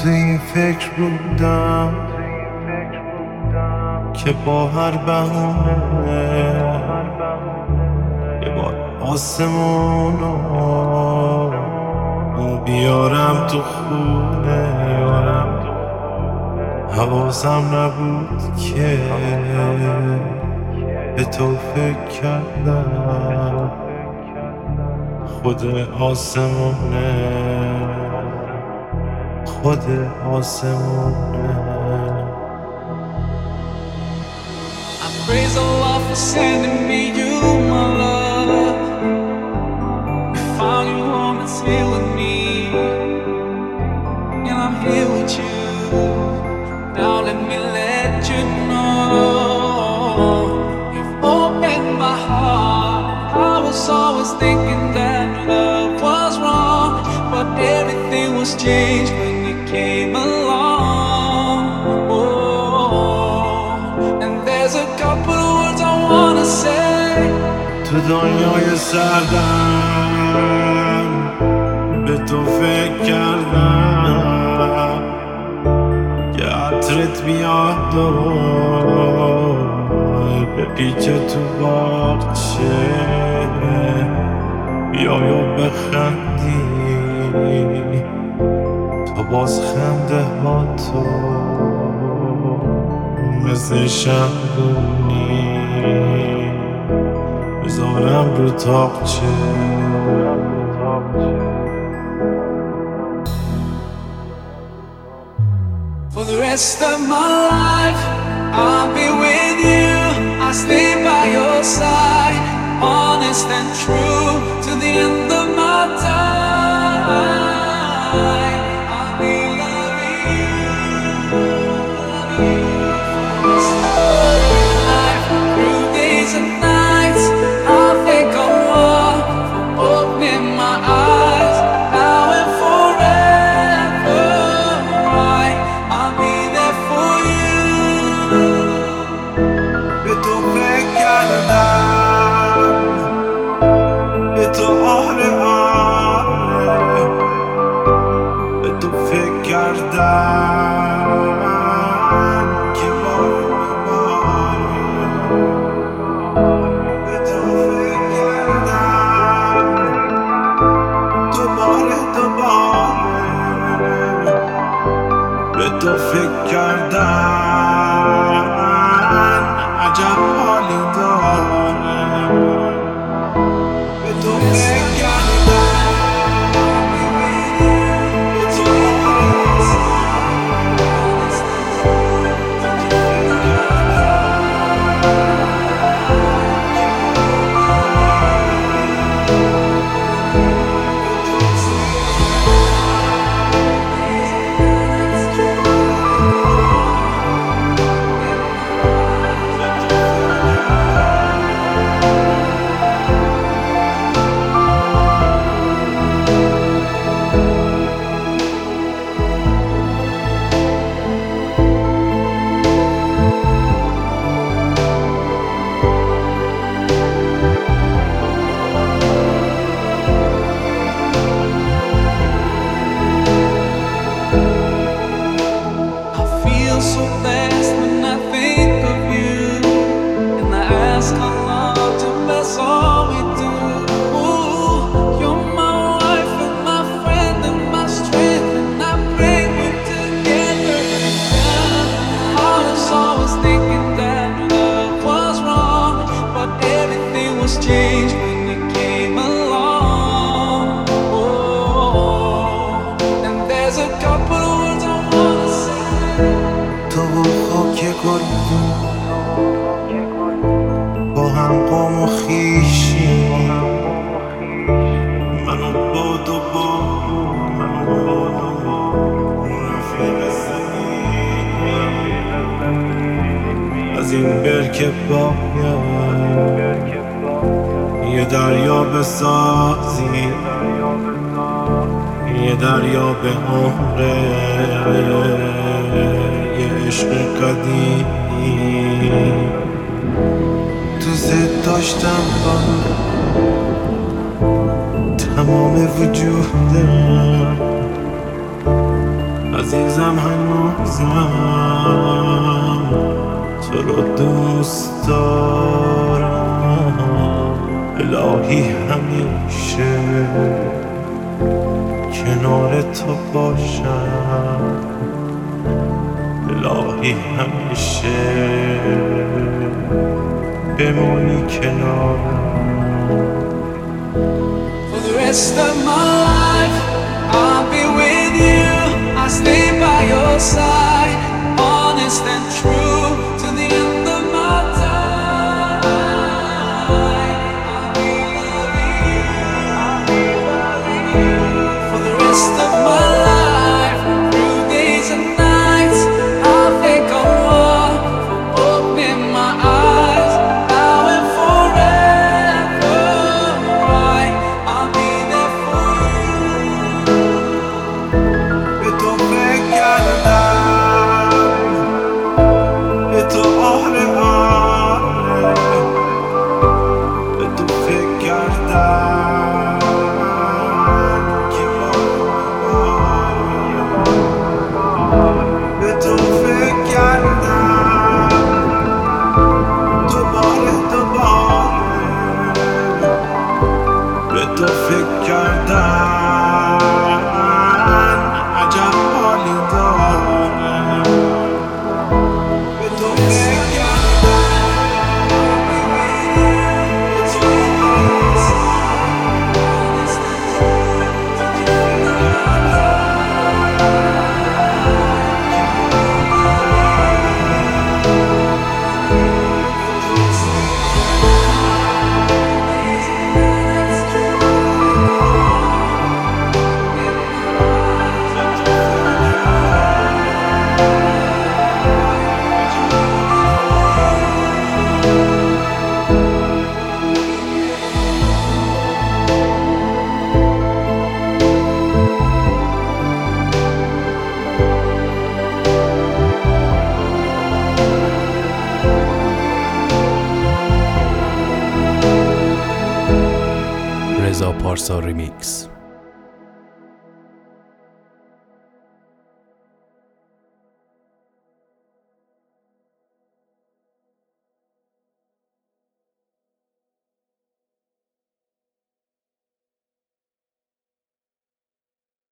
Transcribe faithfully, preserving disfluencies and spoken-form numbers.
تو این فکر بودم که با هر بهونه یه بار آسمونو بیارم تو خونه. حواسم نبود که به تو فکر کردم خود آسمونه، خود آسمونه. I praise Allah for sending me you, my love. We found you home, it's here with me, and I'm here with you. Now let me let you know you've opened my heart. I was always thinking that love was wrong, but everything was changed when you came along. Oh, and there's a couple of words I wanna say. تو دنیای سردم به تو فکر کردم که عطرت بیاد و به پیچ تو باغچه بیای و بخندی تا باز خنده ها تو مثل شمدونی بذارم رو تاقچه. For the rest of my life, I'll be with you. I'll stay by your side, honest and true to the end of my time. I'll be loving you, loving you for the rest of my life. Through days and nights, I'll thank Allah for opening my eyes. Now and forever, right? I'll be there for you. به تو فکر کردم، به تو آره آره، به تو فکر کردم که بار بباره. به تو فکر کردم دوباره دوباره، به تو فکر کردم عجب حالی داره. به تو فکر کردم، به تو I feel so blessed when I think of you, and I ask Allah to bless all we do. Ooh, you're my wife and my friend and my strength, and I pray we're together. Yeah. I was always thinking that love was wrong, but everything was changed when you came along. Oh, and there's a couple of words I wanna say. تو و خاک گلدون با هم قوم و خویشی، من و باد و باد رفیق سنی. از این برکه باید یه دریا بسازی، یه دریا به عمره، یه عشق قدیمی. دوست داشتم با تمام وجودم، از عزیزم هنوزم تو رو دوست دارم. الهی همیشه کنار تو باشم، الهی همیشه بمونی کنارم. For the rest of my life, I'll be with you. I'll stay by your side, honest and true to the end of my time. I'll be loving you. I'll be loving you for the rest of my life, through days and nights. I'll think of what opening my eyes, now and forever. Right, I'll be there for you. به تو فکر کردم، به تو آره آره، به تو فکر کردم که باره، به تو فکر کردم دوباره دوباره، به تو فکر کردن عجب حالی داره. به تو فکر رضا پارسا ریمیکس.